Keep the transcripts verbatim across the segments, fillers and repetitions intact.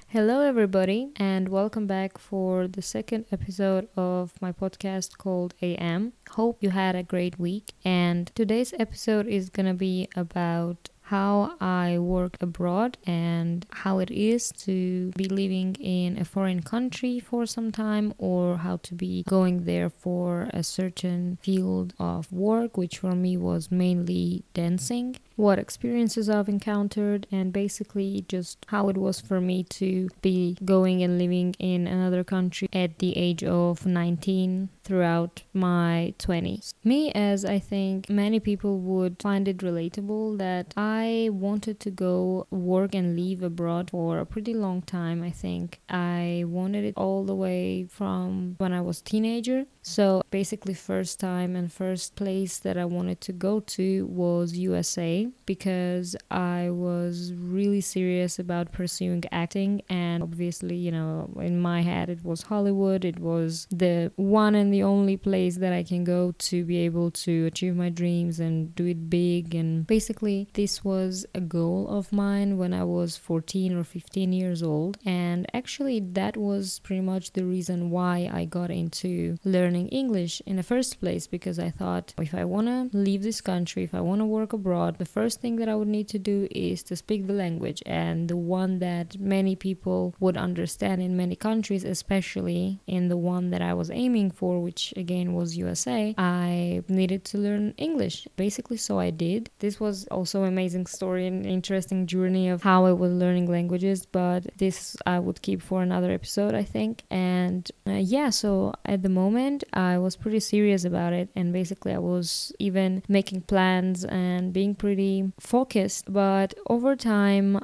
Hello, everybody, and welcome back for the second episode of my podcast called A M. Hope you had a great week. And today's episode is gonna be about how I work abroad and how it is to be living in a foreign country for some time, or how to be going there for a certain field of work, which for me was mainly dancing, what experiences I've encountered, and basically just how it was for me to be going and living in another country at the age of nineteen throughout my twenties. Me, as I think many people would find it relatable, that I wanted to go work and live abroad for a pretty long time. I think I wanted it all the way from when I was a teenager. So basically first time and first place that I wanted to go to was U S A, because I was really serious about pursuing acting, and obviously, you know, in my head it was Hollywood. It was the one and the only place that I can go to be able to achieve my dreams and do it big. And basically this was a goal of mine when I was fourteen or fifteen years old, and actually that was pretty much the reason why I got into learning English in the first place, because I thought, if I want to leave this country, if I want to work abroad, the first thing that I would need to do is to speak the language, and the one that many people would understand in many countries, especially in the one that I was aiming for, which again was U S A. I needed to learn English, basically, so I did. This was also an amazing story and interesting journey of how I was learning languages, but this I would keep for another episode, I think. And uh, yeah, so at the moment I was pretty serious about it, and basically I was even making plans and being pretty focused. But over time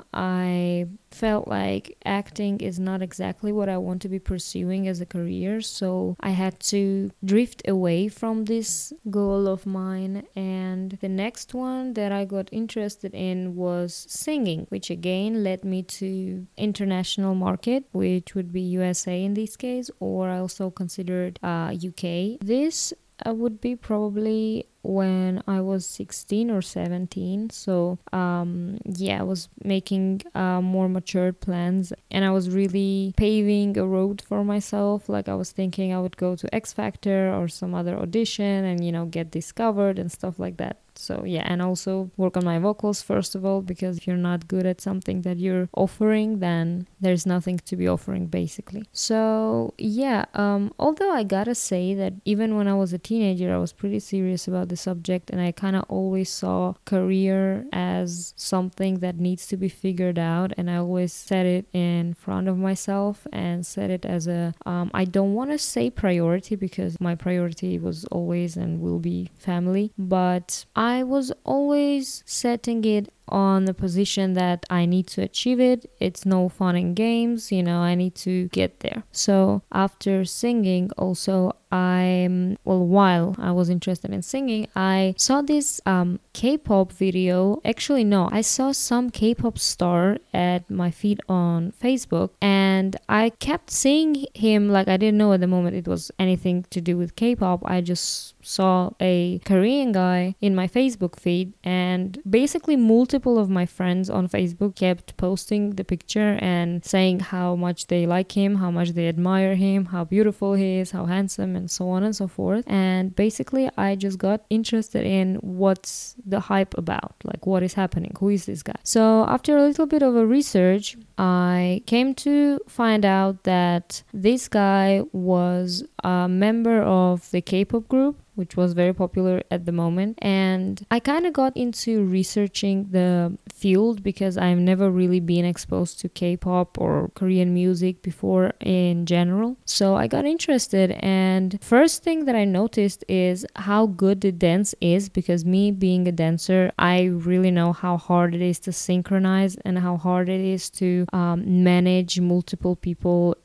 I felt like acting is not exactly what I want to be pursuing as a career, so I had to drift away from this goal of mine. And the next one that I got interested in was singing, which again led me to international market, which would be U S A in this case, or I also considered uh, U K. This uh, would be probably when I was sixteen or seventeen. So um yeah, I was making uh, more matured plans, and I was really paving a road for myself. Like, I was thinking I would go to X Factor or some other audition and, you know, get discovered and stuff like that. So yeah, and also work on my vocals first of all, because if you're not good at something that you're offering, then there's nothing to be offering, basically. So yeah, um although I gotta say that even when I was a teenager, I was pretty serious about the subject, and I kind of always saw career as something that needs to be figured out, and I always set it in front of myself and set it as a um, I don't want to say priority, because my priority was always and will be family, but I was always setting it on the position that I need to achieve it. It's no fun and games, you know, I need to get there. So after singing also, I'm, well, while I was interested in singing, I saw this um, K-pop video. Actually, no, I saw some K-pop star at my feed on Facebook, and I kept seeing him. Like, I didn't know at the moment it was anything to do with K-pop. I just saw a Korean guy in my Facebook feed, and basically multiple of my friends on Facebook kept posting the picture and saying how much they like him, how much they admire him, how beautiful he is, how handsome, and so on and so forth. And basically I just got interested in what's the hype about, like what is happening, who is this guy. So after a little bit of a research, I came to find out that this guy was a member of the K-pop group, which was very popular at the moment. And I kind of got into researching the field because I've never really been exposed to K-pop or Korean music before in general. So I got interested, and first thing that I noticed is how good the dance is, because me being a dancer, I really know how hard it is to synchronize and how hard it is to um, manage multiple people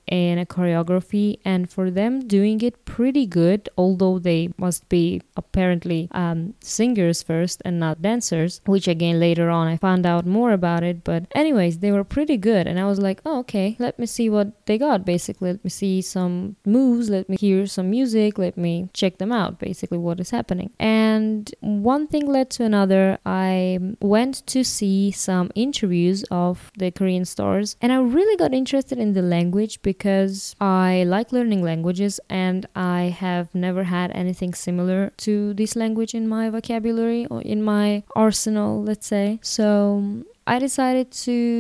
in a choreography, and for them doing it pretty good, although they must be apparently um, singers first and not dancers, which again later on I found out more about it. But anyways, they were pretty good, and I was like, oh, okay, let me see what they got. Basically, let me see some moves, let me hear some music, let me check them out, basically what is happening. And one thing led to another. I went to see some interviews of the Korean stars, and I really got interested in the language because I like learning languages, and I have never had anything similar to this language in my vocabulary or in my arsenal, let's say. So I decided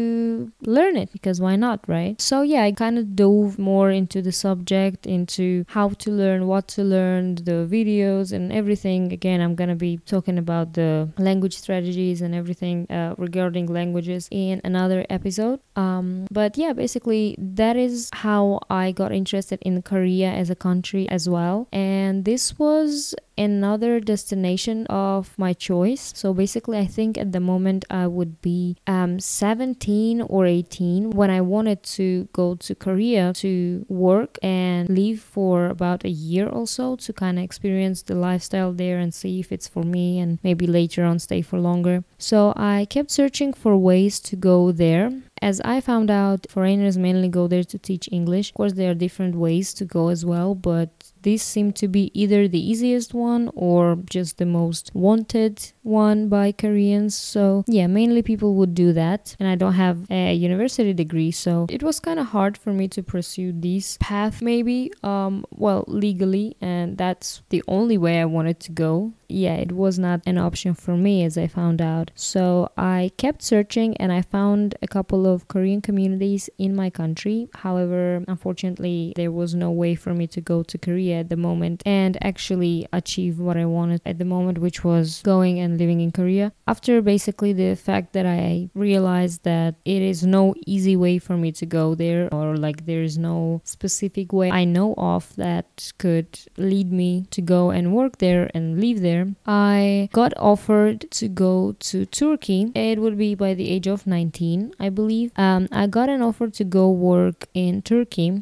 to learn it because why not, right? So yeah, I kind of dove more into the subject, into how to learn, what to learn, the videos and everything. Again, I'm gonna be talking about the language strategies and everything uh, regarding languages in another episode. Um, but yeah, basically that is how I got interested in Korea as a country as well. And this was another destination of my choice. So basically, I think at the moment I would be um, seventeen or eighteen when I wanted to go to Korea to work and live for about a year or so to kind of experience the lifestyle there and see if it's for me, and maybe later on stay for longer. So I kept searching for ways to go there. As I found out, foreigners mainly go there to teach English. Of course, there are different ways to go as well, but this seemed to be either the easiest one or just the most wanted one by Koreans. So yeah, mainly people would do that. And I don't have a university degree, so it was kind of hard for me to pursue this path maybe, um, well, legally. And that's the only way I wanted to go. Yeah, it was not an option for me, as I found out. So I kept searching, and I found a couple of Korean communities in my country. However, unfortunately, there was no way for me to go to Korea at the moment and actually achieve what I wanted at the moment, which was going and living in Korea. After basically the fact that I realized that it is no easy way for me to go there, or like there is no specific way I know of that could lead me to go and work there and live there, I got offered to go to Turkey. It would be by the age of nineteen, I believe. Um, I got an offer to go work in Turkey.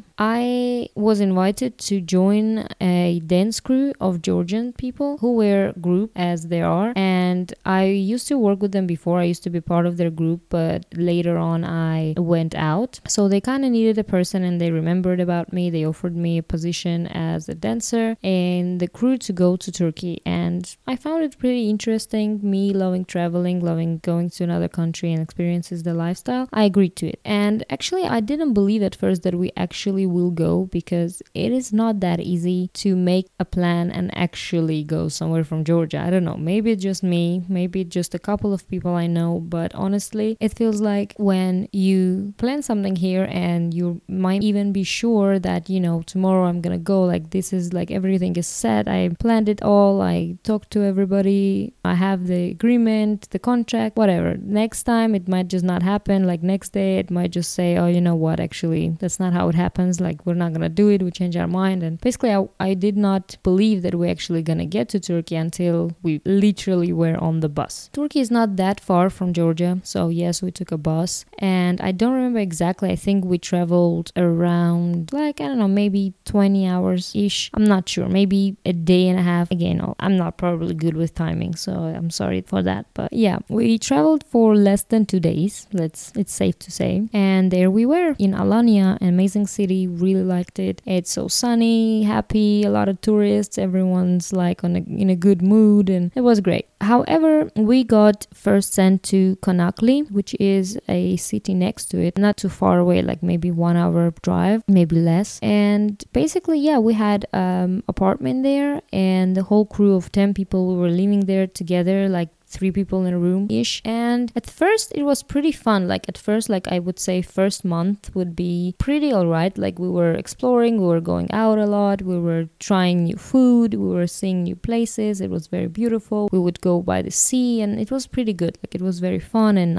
I was invited to join a dance crew of Georgian people who were group as they are, and I used to work with them before. I used to be part of their group, but later on I went out. So they kind of needed a person, and they remembered about me. They offered me a position as a dancer in the crew to go to Turkey, and I found it pretty interesting. Me loving traveling, loving going to another country and experiences the lifestyle, I agreed to it. And actually, I didn't believe at first that we actually will go, because it is not that easy to make a plan and actually go somewhere from Georgia. I don't know, maybe it's just me, maybe just a couple of people I know, but honestly, it feels like when you plan something here and you might even be sure that, you know, tomorrow I'm gonna go, like this is like everything is set, I planned it all, I talked to everybody, I have the agreement, the contract, whatever. Next time it might just not happen. Like next day it might just say, oh, you know what, actually that's not how it happens, like we're not gonna do it, we change our mind. And basically I, I did not believe that we're actually gonna get to Turkey until we literally were on the bus. Turkey is not that far from Georgia, so yes, we took a bus, and I don't remember exactly, I think we traveled around like, I don't know, maybe twenty hours ish, I'm not sure, maybe a day and a half. Again, I'm not probably good with timing, so I'm sorry for that. But yeah, we traveled for less than two days, let's it's safe to say, and there we were in Alanya, an amazing city, really liked it. It's so sunny, happy, a lot of tourists, everyone's like on a, in a good mood, and it was great. However, we got first sent to Conakry, which is a city next to it, not too far away, like maybe one hour drive, maybe less. And basically, yeah, we had um apartment there, and the whole crew of ten people, we were living there together, like three people in a room ish. And at first it was pretty fun. Like at first, like I would say first month would be pretty alright. Like we were exploring, we were going out a lot, we were trying new food, we were seeing new places. It was very beautiful. We would go by the sea, and it was pretty good. Like it was very fun and nice.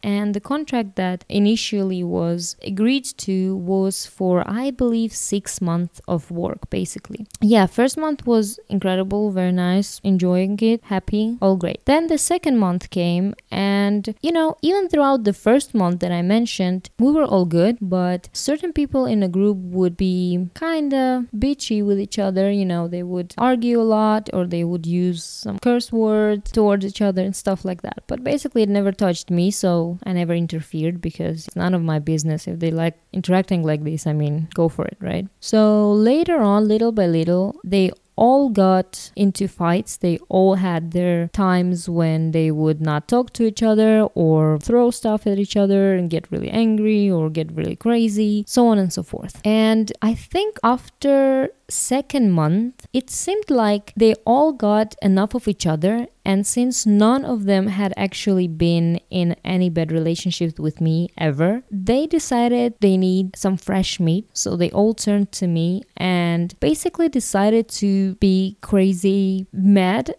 and the contract that initially was agreed to was for, I believe, six months of work, basically. Yeah, first month was incredible, very nice, enjoying it, happy, all great. Then the second month came, and you know, even throughout the first month that I mentioned, we were all good, but certain people in a group would be kind of bitchy with each other. You know, they would argue a lot, or they would use some curse words towards each other and stuff like that. But basically it never touched me, so I never interfered, because it's none of my business. If they like interacting like this, I mean, go for it, right? So later on, little by little, they all got into fights. They all had their times when they would not talk to each other, or throw stuff at each other and get really angry, or get really crazy, so on and so forth. And I think after second month, it seemed like they all got enough of each other, and since none of them had actually been in any bad relationships with me ever, they decided they need some fresh meat. So they all turned to me and basically decided to be crazy mad.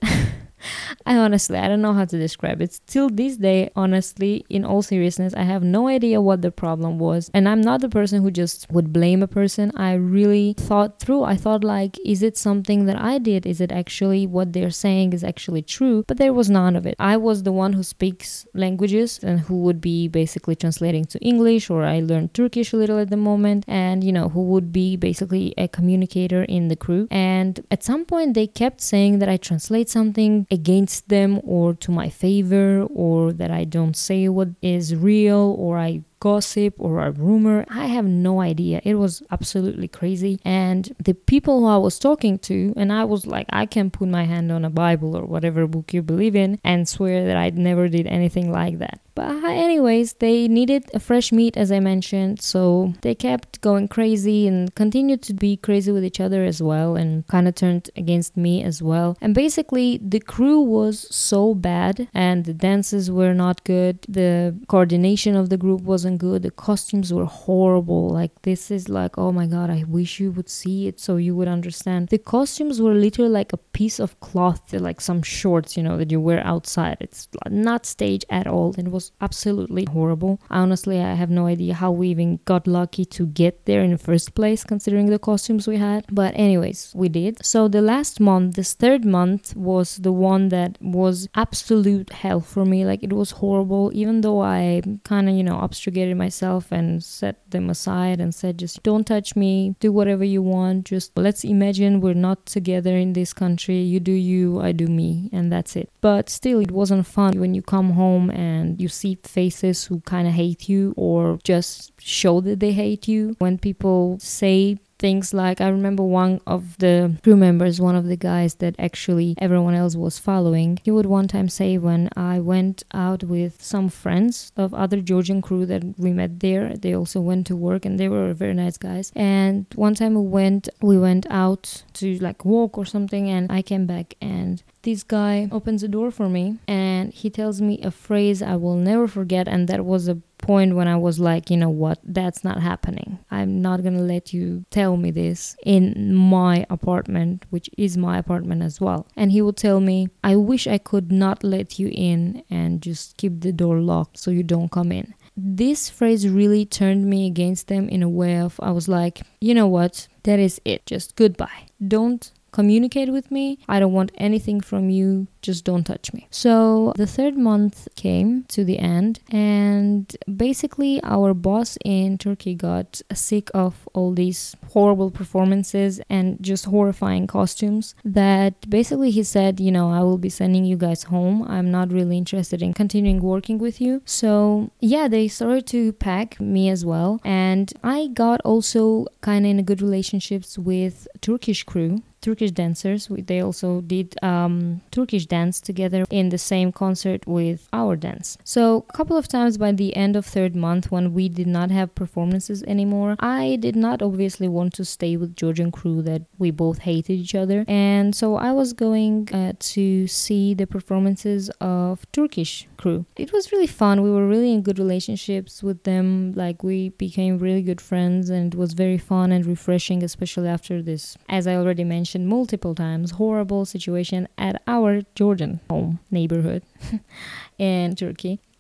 I honestly, I don't know how to describe it. Till this day, honestly, in all seriousness, I have no idea what the problem was. And I'm not the person who just would blame a person. I really thought through. I thought like, is it something that I did? Is it actually what they're saying is actually true? But there was none of it. I was the one who speaks languages and who would be basically translating to English, or I learned Turkish a little at the moment, and you know, who would be basically a communicator in the crew. And at some point they kept saying that I translate something against them or to my favor, or that I don't say what is real, or I gossip or a rumor. I have no idea. It was absolutely crazy. And the people who I was talking to, and I was like, I can put my hand on a Bible or whatever book you believe in and swear that I never did anything like that. But anyways, they needed a fresh meat, as I mentioned, so they kept going crazy and continued to be crazy with each other as well, and kind of turned against me as well. And basically, the crew was so bad, and the dances were not good, the coordination of the group wasn't good, the costumes were horrible. Like, this is like, oh my god, I wish you would see it so you would understand. The costumes were literally like a piece of cloth, like some shorts, you know, that you wear outside. It's not staged at all. It was absolutely horrible. Honestly, I have no idea how we even got lucky to get there in the first place, considering the costumes we had. But anyways, we did. So the last month, this third month, was the one that was absolute hell for me. Like, it was horrible, even though I kind of, you know, obstrugated myself and set them aside and said, just don't touch me, do whatever you want, just let's imagine we're not together in this country, you do you, I do me, and that's it. But still, it wasn't fun when you come home and you see faces who kind of hate you, or just show that they hate you. When people say things like, I remember one of the crew members, one of the guys that actually everyone else was following, he would one time say, when I went out with some friends of other Georgian crew that we met there, they also went to work and they were very nice guys. And one time we went, we went out to like walk or something, and I came back and this guy opens the door for me and he tells me a phrase I will never forget, and that was a point when I was like, you know what, that's not happening. I'm not gonna let you tell me this in my apartment, which is my apartment as well. And he would tell me, I wish I could not let you in and just keep the door locked so you don't come in. This phrase really turned me against them in a way of, I was like, you know what, that is it, just goodbye. Don't communicate with me. I don't want anything from you. Just don't touch me. So the third month came to the end, and basically our boss in Turkey got sick of all these horrible performances and just horrifying costumes, that basically he said, you know, I will be sending you guys home. I'm not really interested in continuing working with you. So yeah, they started to pack me as well. And I got also kind of in a good relationships with Turkish crew, Turkish dancers. They also did um, Turkish dance together in the same concert with our dance. So a couple of times by the end of third month, when we did not have performances anymore, I did not obviously want to stay with Georgian crew that we both hated each other. And so I was going uh, to see the performances of Turkish crew. It was really fun. We were really in good relationships with them. Like, we became really good friends, and it was very fun and refreshing, especially after this, as I already mentioned multiple times, horrible situation at our Georgian home neighborhood in Turkey.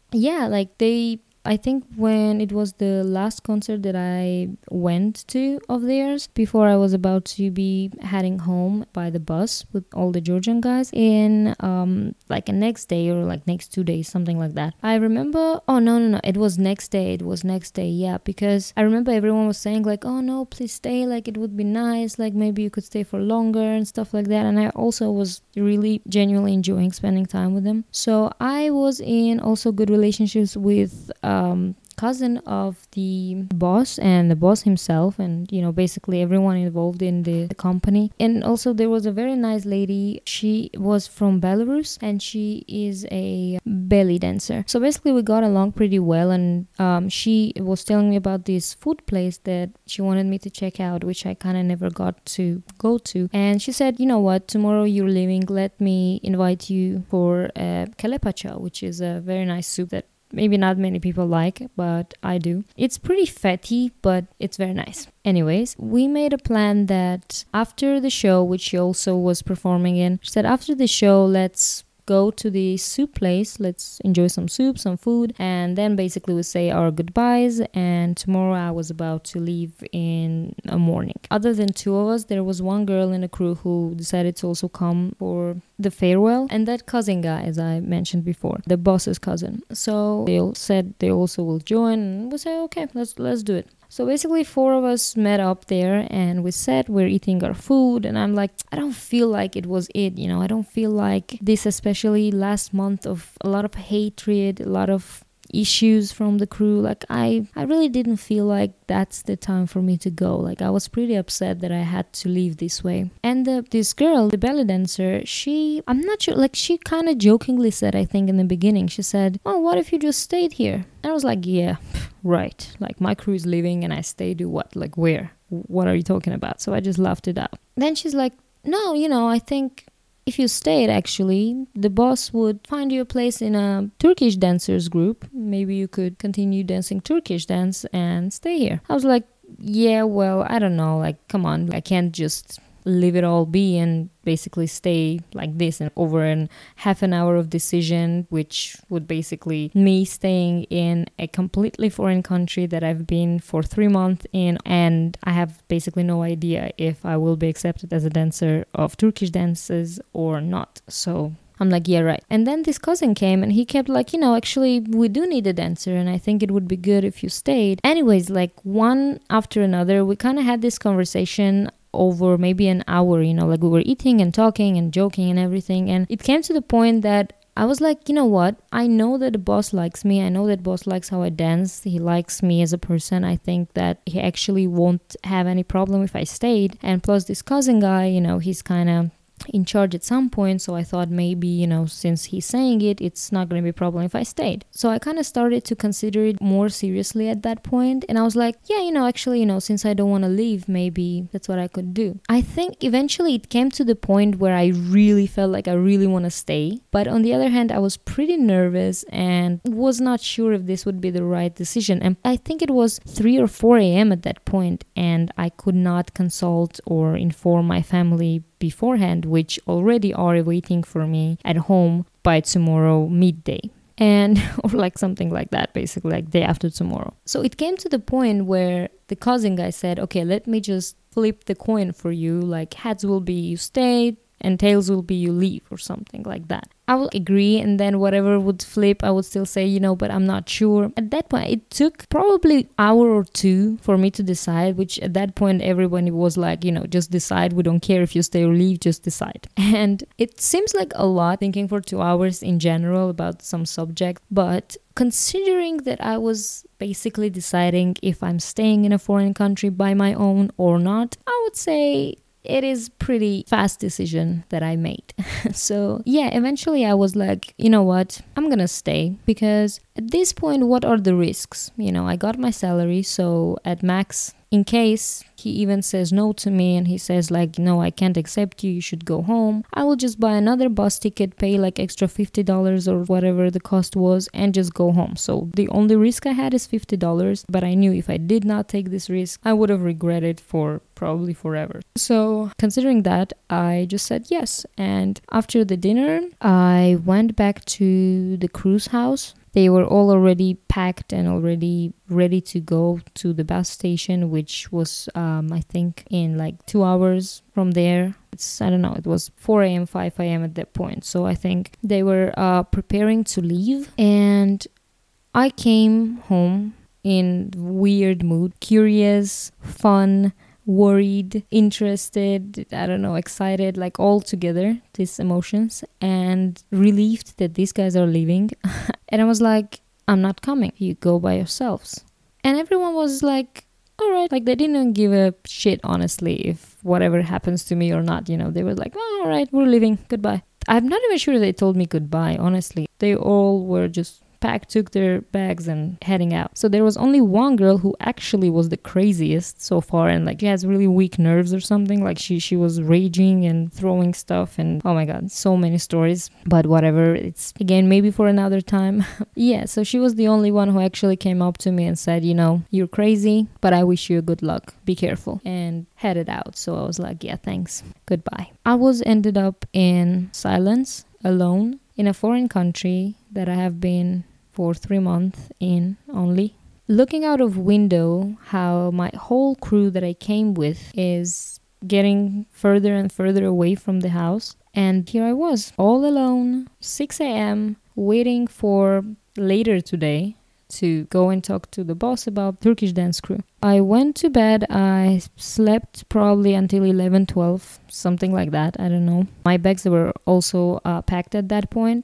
yeah, like they, I think when it was the last concert that I went to of theirs, before I was about to be heading home by the bus with all the Georgian guys in um like a next day or like next two days, something like that. I remember, oh no, no, no, it was next day, it was next day, yeah, because I remember everyone was saying like, oh no, please stay, like it would be nice, like maybe you could stay for longer and stuff like that. And I also was really genuinely enjoying spending time with them. So I was in also good relationships with um cousin of the boss and the boss himself, and you know basically everyone involved in the, the company. And also there was a very nice lady, she was from Belarus and she is a belly dancer. So basically we got along pretty well, and um, she was telling me about this food place that she wanted me to check out, which I kind of never got to go to. And she said, you know what, tomorrow you're leaving, let me invite you for uh, kelepacha, which is a very nice soup that maybe not many people like, but I do. It's pretty fatty, but it's very nice. Anyways, we made a plan that after the show, which she also was performing in, she said after the show, let's go to the soup place, let's enjoy some soup, some food, and then basically we say our goodbyes. And tomorrow I was about to leave in the morning. Other than two of us, there was one girl in the crew who decided to also come for the farewell, and that cousin guy, as I mentioned before, the boss's cousin. So they all said they also will join, and we said okay, let's let's do it. So basically four of us met up there and we said we're eating our food, and I'm like, I don't feel like it was it, you know, I don't feel like this, especially last month of a lot of hatred, a lot of issues from the crew. Like I I really didn't feel like that's the time for me to go. Like I was pretty upset that I had to leave this way. And the, this girl, the belly dancer, she, I'm not sure, like she kind of jokingly said, I think in the beginning, she said, oh, what if you just stayed here? And I was like, yeah, right, like my crew is leaving and I stay, do what? Like where? What are you talking about? So I just laughed it out. Then she's like, no, you know, I think if you stayed, actually, the boss would find you a place in a Turkish dancers group. Maybe you could continue dancing Turkish dance and stay here. I was like, yeah, well, I don't know. Like, come on, I can't just leave it all be and basically stay like this and over an half an hour of decision, which would basically me staying in a completely foreign country that I've been for three months in, and I have basically no idea if I will be accepted as a dancer of Turkish dances or not. So I'm like, yeah, right. And then this cousin came and he kept like, you know, actually we do need a dancer and I think it would be good if you stayed. Anyways, like one after another, we kind of had this conversation over maybe an hour, you know, like we were eating and talking and joking and everything. And it came to the point that I was like, you know what? I know that the boss likes me. I know that boss likes how I dance. He likes me as a person. I think that he actually won't have any problem if I stayed. And plus this cousin guy, you know, he's kind of in charge at some point, so I thought maybe, you know, since he's saying it, it's not going to be a problem if I stayed. So I kind of started to consider it more seriously at that point, and I was like, yeah, you know, actually, you know, since I don't want to leave, maybe that's what I could do. I think eventually it came to the point where I really felt like I really want to stay, but on the other hand, I was pretty nervous and was not sure if this would be the right decision. And I think it was three or four a.m. at that point, and I could not consult or inform my family beforehand, which already are waiting for me at home by tomorrow midday, and or like something like that, basically like day after tomorrow. So it came to the point where the cousin guy said, okay, let me just flip the coin for you, like heads will be you stay and tails will be you leave or something like that. I will agree, and then whatever would flip, I would still say, you know, but I'm not sure. At that point, it took probably an hour or two for me to decide, which at that point, everybody was like, you know, just decide. We don't care if you stay or leave, just decide. And it seems like a lot thinking for two hours in general about some subject, but considering that I was basically deciding if I'm staying in a foreign country by my own or not, I would say it is pretty fast decision that I made. So yeah, eventually I was like, you know what, I'm gonna stay, because at this point, what are the risks? You know, I got my salary, so at max, in case he even says no to me and he says like, no, I can't accept you, you should go home, I will just buy another bus ticket, pay like extra fifty dollars or whatever the cost was, and just go home. So the only risk I had is fifty dollars, but I knew if I did not take this risk, I would have regretted for probably forever. So considering that, I just said yes. And after the dinner, I went back to the cruise house. they were all already packed and already ready to go to the bus station, which was, um, I think, in like two hours from there. It's, I don't know, it was four a.m., five a.m. at that point. So I think they were uh, preparing to leave. And I came home in weird mood, curious, fun, worried, interested, I don't know, excited, like all together, these emotions, and relieved that these guys are leaving. And I was like, I'm not coming. You go by yourselves. And everyone was like, all right. Like, they didn't give a shit, honestly, if whatever happens to me or not. You know, they were like, oh, all right, we're leaving. Goodbye. I'm not even sure they told me goodbye, honestly. They all were just packed, took their bags and heading out. So there was only one girl who actually was the craziest so far, and like she has really weak nerves or something. Like she she was raging and throwing stuff, and oh my god, so many stories. But whatever, it's again maybe for another time. Yeah, so she was the only one who actually came up to me and said, you know, you're crazy, but I wish you good luck. Be careful, and headed out. So I was like, yeah, thanks. Goodbye. I was ended up in silence, alone, in a foreign country that I have been for three months in only. Looking out of window, how my whole crew that I came with is getting further and further away from the house. And here I was, all alone, six a.m., waiting for later today to go and talk to the boss about Turkish dance crew. I went to bed. I slept probably until eleven, twelve, something like that. I don't know. My bags were also uh, packed at that point.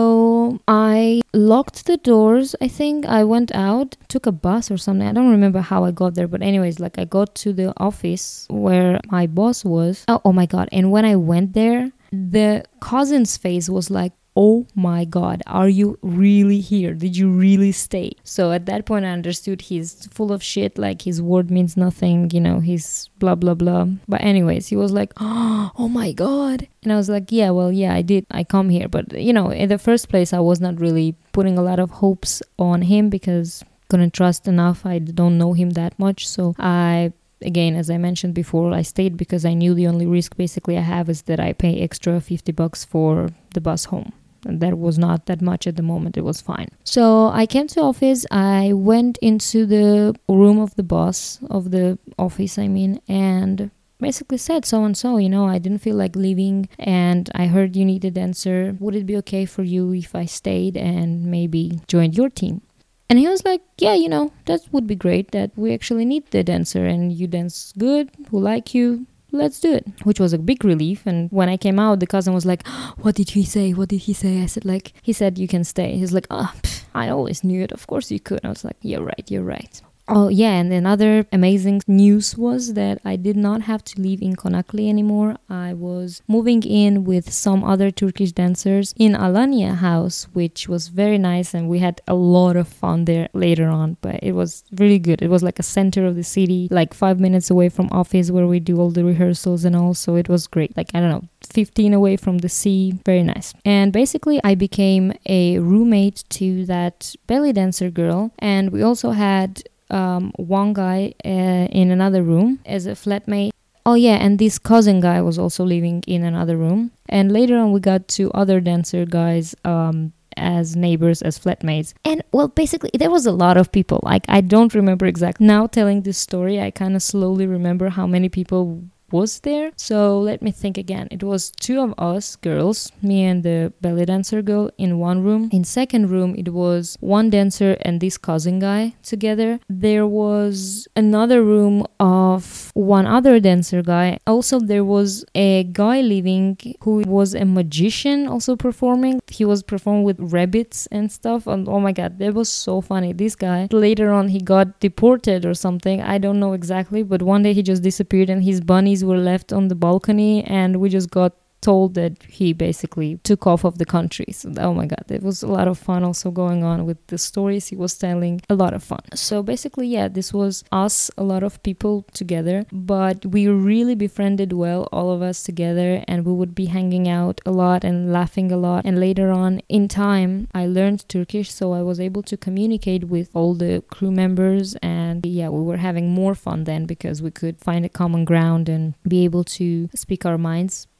So I locked the doors. I think I went out, took a bus or something. I don't remember how I got there. But anyways, like I got to the office where my boss was. Oh, oh my God. And when I went there, the cousin's face was like, oh my god, are you really here? Did you really stay? So at that point I understood he's full of shit, like his word means nothing, you know, he's blah blah blah. But anyways, he was like, oh my god. And I was like, yeah, well, yeah, I did. I come here. But, you know, in the first place, I was not really putting a lot of hopes on him because couldn't trust enough. I don't know him that much. So I... Again, as I mentioned before, I stayed because I knew the only risk basically I have is that I pay extra fifty bucks for the bus home. And that was not that much at the moment. It was fine. So I came to office. I went into the room of the boss of the office, I mean, and basically said so and so, you know, I didn't feel like leaving and I heard you need a dancer. Would it be okay for you if I stayed and maybe joined your team? And he was like, yeah, you know, that would be great, that we actually need the dancer and you dance good, we like you, let's do it. Which was a big relief. And when I came out, the cousin was like, what did he say? What did he say? I said, like, he said you can stay. He's like, oh, pff, I always knew it. Of course you could. I was like, you're right, you're right. Oh, yeah, and another amazing news was that I did not have to live in Konakli anymore. I was moving in with some other Turkish dancers in Alanya house, which was very nice, and we had a lot of fun there later on, but it was really good. It was like a center of the city, like five minutes away from office where we do all the rehearsals and all, so it was great. Like, I don't know, fifteen away from the sea, very nice. And basically, I became a roommate to that belly dancer girl, and we also had Um, one guy uh, in another room as a flatmate. Oh yeah, and this cousin guy was also living in another room. And later on we got two other dancer guys um, as neighbors, as flatmates. And well, basically there was a lot of people. Like, I don't remember exactly. Now telling this story, I kind of slowly remember how many people was there. So let me think again. It was two of us girls, me and the belly dancer girl, in one room. In second room it was one dancer and this cousin guy together. There was another room of one other dancer guy. Also there was a guy living who was a magician, also performing. He was performing with rabbits and stuff, and oh my god, that was so funny. This guy, later on he got deported or something, I don't know exactly, but one day he just disappeared and his bunnies were left on the balcony, and we just got told that he basically took off of the country. So, oh my god, there was a lot of fun also going on with the stories he was telling. A lot of fun. So basically, yeah, this was us, a lot of people together, but we really befriended well, all of us together, and we would be hanging out a lot and laughing a lot. And later on in time, I learned Turkish, so I was able to communicate with all the crew members, and yeah, we were having more fun then because we could find a common ground and be able to speak our minds.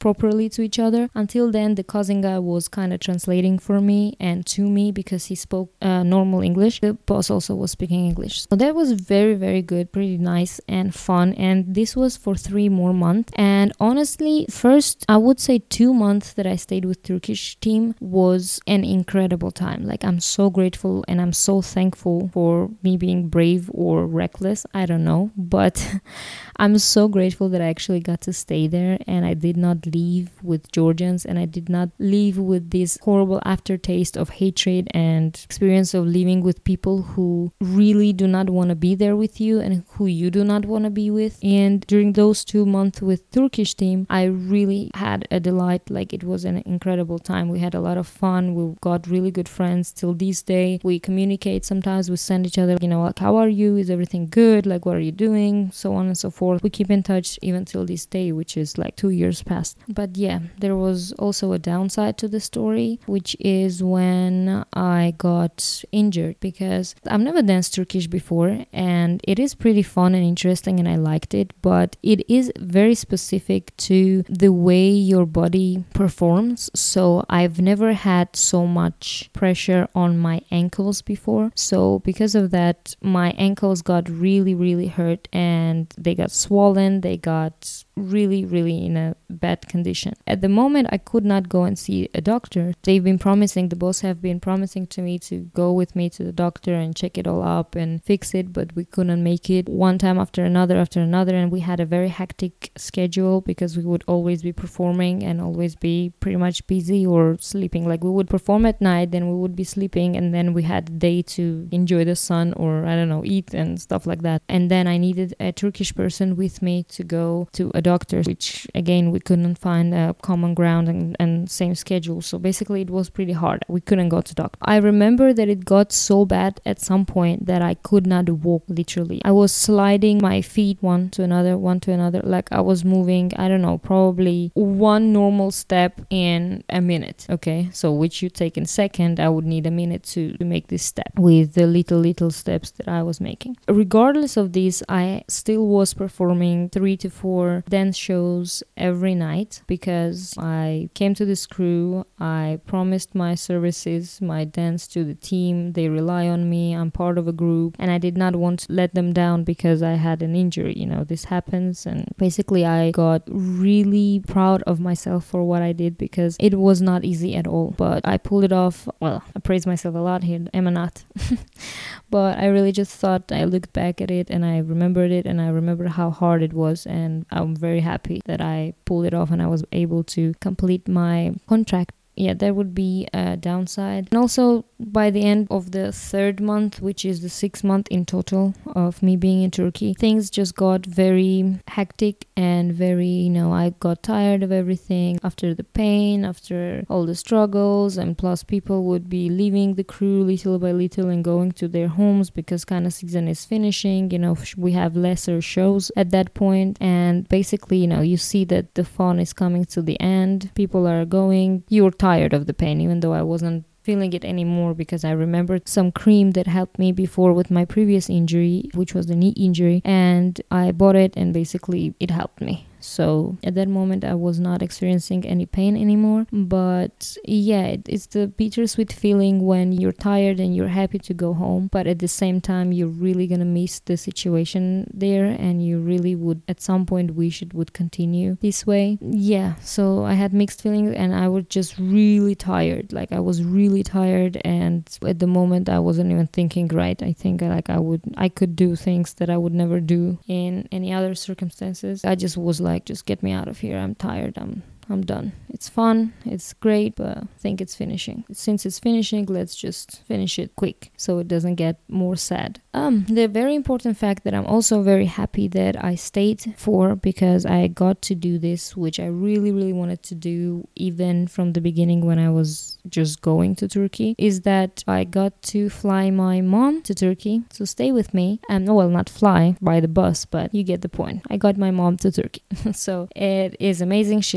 properly to each other. Until then, the cousin guy was kind of translating for me and to me because he spoke uh, normal English. The boss also was speaking English. So that was very, very good, pretty nice and fun. And this was for three more months. And honestly, first, I would say two months that I stayed with Turkish team was an incredible time. Like, I'm so grateful and I'm so thankful for me being brave or reckless. I don't know, but I'm so grateful that I actually got to stay there and I did not leave with Georgians and I did not leave with this horrible aftertaste of hatred and experience of living with people who really do not want to be there with you and who you do not want to be with. And during those two months with Turkish team, I really had a delight. Like, it was an incredible time. We had a lot of fun. We got really good friends till this day. We communicate sometimes. We send each other, you know, like, how are you? Is everything good? Like, what are you doing? So on and so forth. We keep in touch even till this day, which is like two years past. But yeah, there was also a downside to the story, which is when I got injured, because I've never danced Turkish before and it is pretty fun and interesting and I liked it, but it is very specific to the way your body performs. So I've never had so much pressure on my ankles before. So because of that, my ankles got really, really hurt and they got swollen. They got really, really in a bad condition. At the moment, I could not go and see a doctor. They've been promising, the boss have been promising to me to go with me to the doctor and check it all up and fix it, but we couldn't make it. One time after another after another, and we had a very hectic schedule because we would always be performing and always be pretty much busy or sleeping. Like, we would perform at night, then we would be sleeping, and then we had a day to enjoy the sun or, I don't know, eat and stuff like that. And then I needed a Turkish person with me to go to a doctor, which again, we couldn't find a common ground and, and same schedule. So basically, it was pretty hard. We couldn't go to doctor. I remember that it got so bad at some point that I could not walk, literally. I was sliding my feet one to another, one to another. Like, I was moving, I don't know, probably one normal step in a minute. Okay, so which you take in second, I would need a minute to, to make this step with the little, little steps that I was making. Regardless of this, I still was performing three to four dance shows every night because I came to this crew. I promised my services, my dance to the team. They rely on me. I'm part of a group and I did not want to let them down because I had an injury. You know, this happens, and basically I got really proud of myself for what I did because it was not easy at all, but I pulled it off. Well, I praise myself a lot here. Am I not? But I really just thought, I looked back at it and I remembered it and I remembered how hard it was, and I'm very happy that I pulled it off and I was able to complete my contract. Yeah, there would be a downside. And also, by the end of the third month, which is the sixth month in total of me being in Turkey, things just got very hectic and very, you know, I got tired of everything after the pain, after all the struggles, and plus people would be leaving the crew little by little and going to their homes because kind of season is finishing. You know, we have lesser shows at that point, and basically, you know, you see that the fun is coming to the end. People are going. You're tired of the pain, even though I wasn't feeling it anymore because I remembered some cream that helped me before with my previous injury, which was the knee injury, and I bought it and basically it helped me. So at that moment I was not experiencing any pain anymore. But yeah, it, it's the bittersweet feeling when you're tired and you're happy to go home, but at the same time you're really gonna miss the situation there and you really would at some point wish it would continue this way. Yeah, so I had mixed feelings and I was just really tired. Like I was really tired, and at the moment I wasn't even thinking right. I think like I would I could do things that I would never do in any other circumstances. I just was like, just get me out of here. I'm tired. I'm I'm done. It's fun. It's great, but I think it's finishing. Since it's finishing, let's just finish it quick so it doesn't get more sad. Um, the very important fact that I'm also very happy that I stayed for, because I got to do this, which I really, really wanted to do even from the beginning when I was just going to Turkey, is that I got to fly my mom to Turkey to stay with me. And well, not fly by the bus, but you get the point. I got my mom to Turkey. So it is amazing. She loves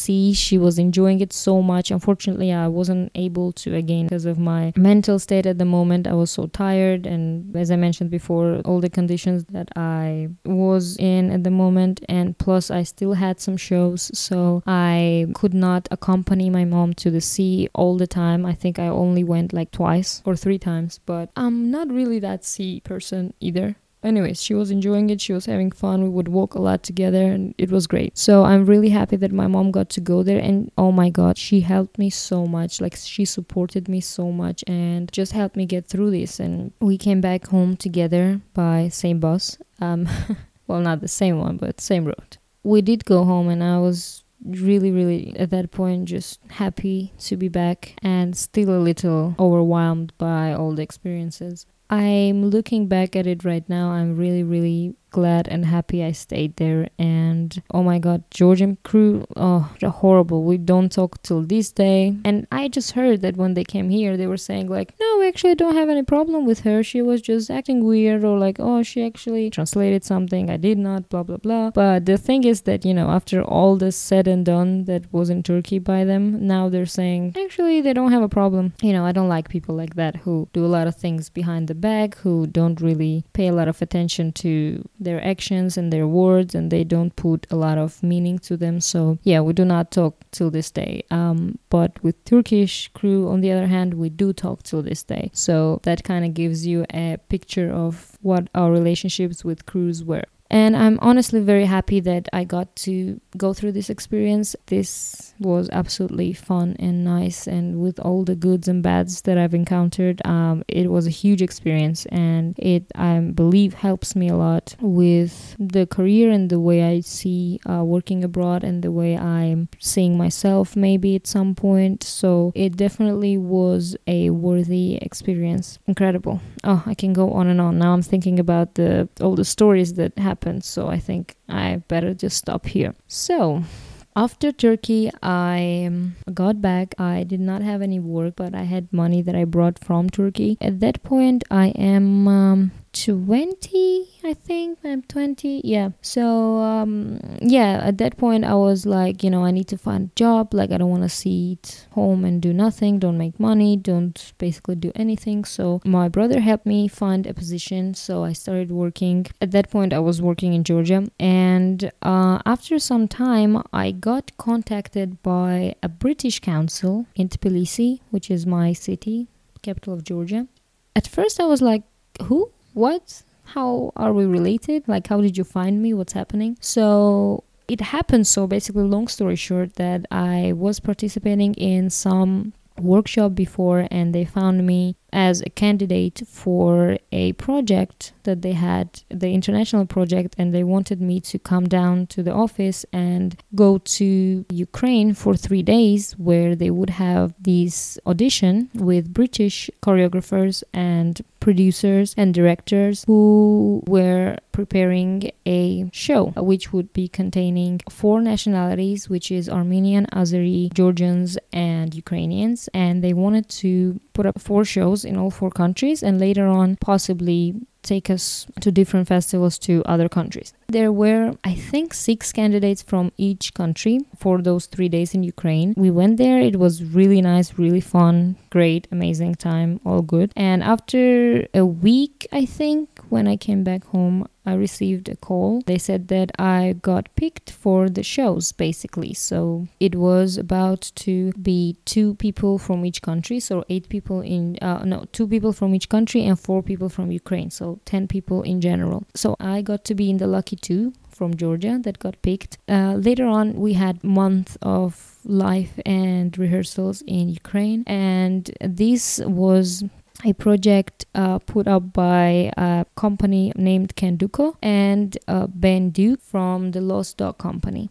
see she was enjoying it so much. Unfortunately, I wasn't able to again because of my mental state at the moment. I was so tired, and as I mentioned before, all the conditions that I was in at the moment, and plus I still had some shows, so I could not accompany my mom to the sea all the time. I think I only went like twice or three times, but I'm not really that sea person either. Anyways, she was enjoying it, she was having fun, we would walk a lot together, and it was great. So I'm really happy that my mom got to go there, and oh my god, she helped me so much. Like, she supported me so much and just helped me get through this. And we came back home together by same bus. Um, well, not the same one, but same road. We did go home, and I was really really at that point just happy to be back and still a little overwhelmed by all the experiences. I'm looking back at it right now. I'm really, really glad and happy I stayed there. And oh my god, Georgian crew, oh, they're horrible. We don't talk till this day. And I just heard that when they came here, they were saying like, no, we actually don't have any problem with her. She was just acting weird, or like, oh, she actually translated something I did not, blah, blah, blah. But the thing is that, you know, after all this said and done that was in Turkey by them, now they're saying, actually, they don't have a problem. You know, I don't like people like that who do a lot of things behind the back, who don't really pay a lot of attention to their actions and their words, and they don't put a lot of meaning to them. So yeah, we do not talk till this day. Um, but with Turkish crew, on the other hand, we do talk till this day. So that kind of gives you a picture of what our relationships with crews were. And I'm honestly very happy that I got to go through this experience. This was absolutely fun and nice, and with all the goods and bads that I've encountered, um, it was a huge experience, and it, I believe, helps me a lot with the career and the way I see uh, working abroad, and the way I'm seeing myself maybe at some point. So it definitely was a worthy experience. Incredible. Oh, I can go on and on. Now I'm thinking about the all the stories that happened. So I think I better just stop here. So after Turkey, I um, got back. I did not have any work, but I had money that I brought from Turkey. At that point, I am um, twenty, I think. I'm twenty, yeah. So, um, yeah, at that point, I was like, you know, I need to find a job. Like, I don't want to sit home and do nothing, don't make money, don't basically do anything. So my brother helped me find a position. So I started working. At that point, I was working in Georgia. And uh, after some time, I got contacted by a British council in Tbilisi, which is my city, capital of Georgia. At first, I was like, who? What? How are we related? Like, how did you find me? What's happening? So it happened. So basically, long story short, that I was participating in some workshop before, and they found me as a candidate for a project that they had, the international project, and they wanted me to come down to the office and go to Ukraine for three days where they would have this audition with British choreographers and producers and directors who were preparing a show which would be containing four nationalities, which is Armenian, Azeri, Georgians, and Ukrainians. And they wanted to put up four shows in all four countries, and later on possibly take us to different festivals to other countries. There were, I think, six candidates from each country for those three days in Ukraine. We went there. It was really nice, really fun, great, amazing time, all good. And after a week, I think, when I came back home, I received a call. They said that I got picked for the shows, basically. So it was about to be two people from each country. So eight people in, uh, no, two people from each country and four people from Ukraine. So ten people in general. So I got to be in the lucky two from Georgia that got picked. Uh, later on, we had month of live and rehearsals in Ukraine. And this was a project uh, put up by a company named Kenduko and uh, Ben Duke from the Lost Dog Company.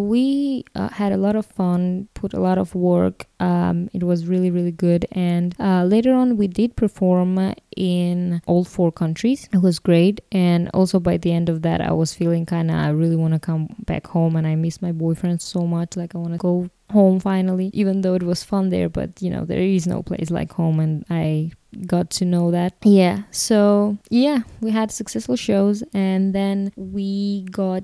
We uh, had a lot of fun, put a lot of work. Um, it was really, really good. And uh, later on, we did perform in all four countries. It was great. And also by the end of that, I was feeling kind of, I really want to come back home, and I miss my boyfriend so much. Like, I want to go home finally, even though it was fun there. But, you know, there is no place like home, and I got to know that. Yeah. So, yeah, we had successful shows, and then we got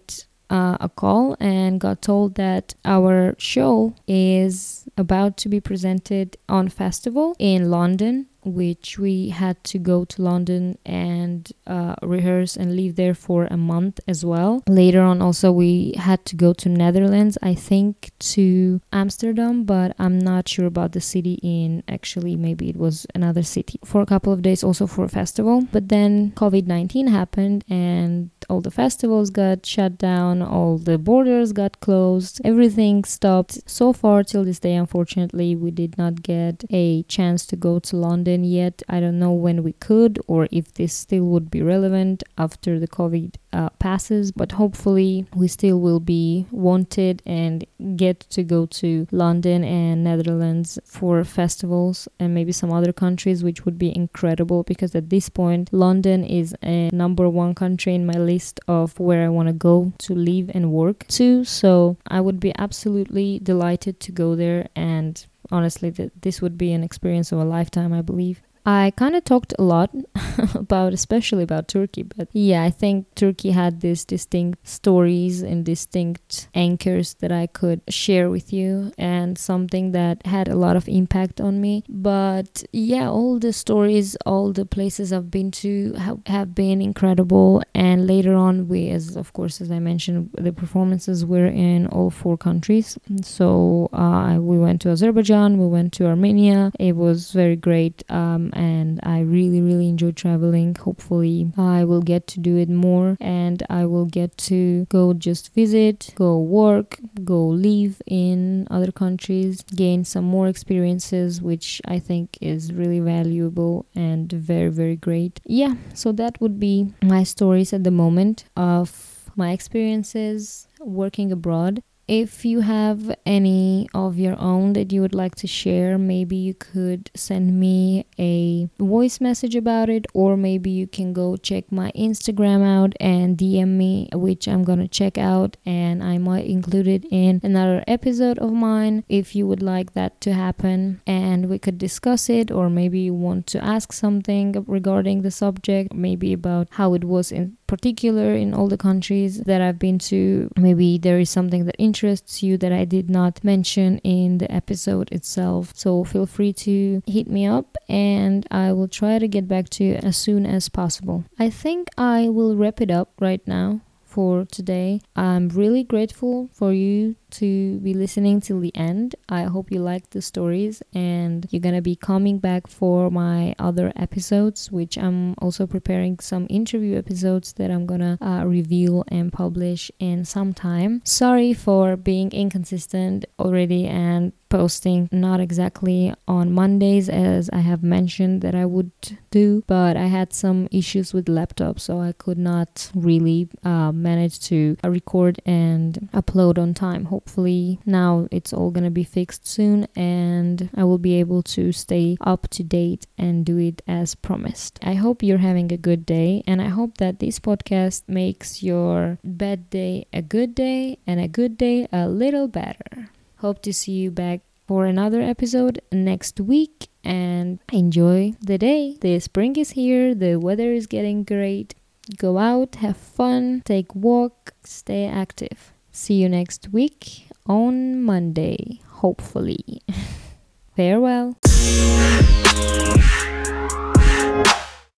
uh, a call and got told that our show is about to be presented on festival in London, which we had to go to London and uh, rehearse and live there for a month as well. Later on also we had to go to Netherlands, I think to Amsterdam, but I'm not sure about the city in, actually maybe it was another city, for a couple of days also for a festival. But then covid nineteen happened and all the festivals got shut down, all the borders got closed, everything stopped. So far till this day, unfortunately, we did not get a chance to go to London yet. I don't know when we could or if this still would be relevant after the COVID uh, passes, but hopefully we still will be wanted and get to go to London and Netherlands for festivals and maybe some other countries, which would be incredible because at this point London is a number one country in my list of where I want to go to live and work to. So I would be absolutely delighted to go there, and honestly th- this would be an experience of a lifetime, I believe. I kind of talked a lot about, especially about Turkey, but yeah, I think Turkey had these distinct stories and distinct anchors that I could share with you, and something that had a lot of impact on me. But yeah, all the stories, all the places I've been to have, have been incredible. And later on, we, as of course, as I mentioned, the performances were in all four countries. So uh, we went to Azerbaijan, we went to Armenia. It was very great. Um, and I really really enjoy traveling. Hopefully I will get to do it more, and I will get to go just visit, go work, go live in other countries, gain some more experiences, which I think is really valuable and very very great. Yeah, so that would be my stories at the moment of my experiences working abroad. If you have any of your own that you would like to share, maybe you could send me a voice message about it, or maybe you can go check my Instagram out and D M me, which I'm gonna check out, and I might include it in another episode of mine if you would like that to happen, and we could discuss it. Or maybe you want to ask something regarding the subject, maybe about how it was in particular in all the countries that I've been to. Maybe there is something that interests you that I did not mention in the episode itself. So feel free to hit me up and I will try to get back to you as soon as possible. I think I will wrap it up right now for today. I'm really grateful for you to be listening till the end. I hope you liked the stories, and you're gonna be coming back for my other episodes, which I'm also preparing some interview episodes that I'm gonna uh, reveal and publish in some time. Sorry for being inconsistent already and posting not exactly on Mondays as I have mentioned that I would do, but I had some issues with laptop, so I could not really uh, manage to uh, record and upload on time. Hopefully now it's all gonna be fixed soon and I will be able to stay up to date and do it as promised. I hope you're having a good day, and I hope that this podcast makes your bad day a good day and a good day a little better. Hope to see you back for another episode next week, and enjoy the day. The spring is here, the weather is getting great. Go out, have fun, take walk, stay active. See you next week on Monday, hopefully. Farewell.